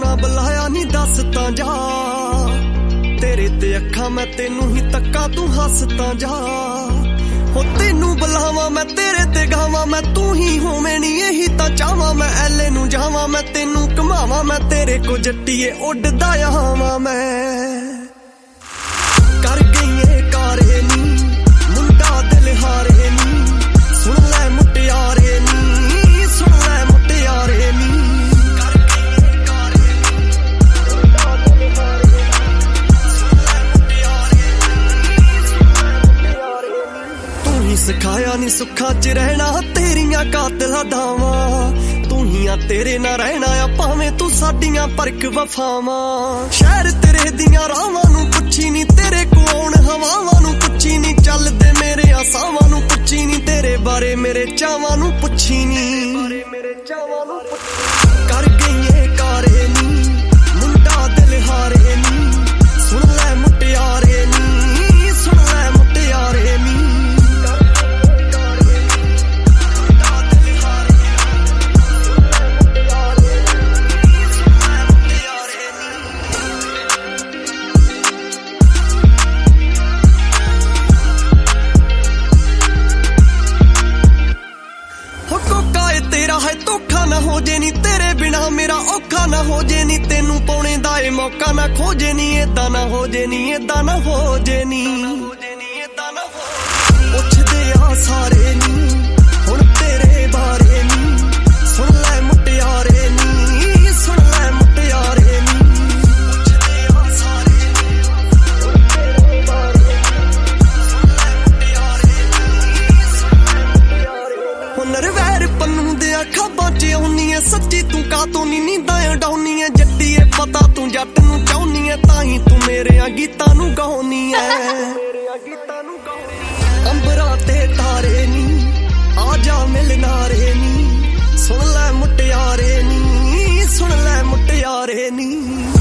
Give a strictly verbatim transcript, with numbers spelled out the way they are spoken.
ना बुलाया नी दस तां जा, तेरे ते अखां मैं तेनू ही तक्का तू हस तां जा। हो तेनू बुलावा मैं तेरे ते गावा मैं, तू ही होवे नी यही तां चाहवां मैं। ऐले नू जावां मैं तेनू घुमावां मैं, तेरे को जट्टीए उड़दा आवां मैं। कर गई कारे नी मुंडा दिल हारे नी, सुन लै मुटियारे नी, सुन लै मुटियारे नी। कर गई कारे नी मुंडा दिल हारे नी, सुन लै मुटियारे नी, सुन लै मुटियारे नी। तू ही सिखाया नी सुखा च रहना तेरियां कातला दावा, तू ही आ तेरे ना रहना आ भावें तू साडियां परख वफावां। शहर तेरे दियां रावां नू पुछी नी, तेरे को आउण हवावां नू पुछी नी, चलदे मेरे आसावां नू पुछी नी, तेरे बारे मेरे चावां नू पुछी नी। कर गई कारे नी मुंडा दिल हारे नी, सुन लै मुटियारे नी, सुन लै मुटियारे नी। तेरा है धोखा ना हो जे नी, तेरे बिना मेरा औखा ना हो जे नी, तेनू पाने दा ए मौका ना खोजे नी, एदा ना हो जे नी, एदा ना हो जे नी। पुछदे आ सारे नी हुण तेरे बारे नी, सुन लै मुटियारे नी, सुन लै मुटियारे नी। पुछदे आ सारे नी हुण तेरे बारे नी, सुन लै मुटियारे नी, सुन लै मुटियारे नी। हुनर वैर पन्नू खाबां च आउनी है सच्ची, तू कातों नी नींदां उडाउनी है। जट्टीए पता तू जट नू चाहुनी है, ताही तू मेरे गीतां नू गाउनी है। अंबरां ते तारे नी आजा मिलनारे नी, सुन लै मुटियारे नी, सुन लै मुटियारे नी।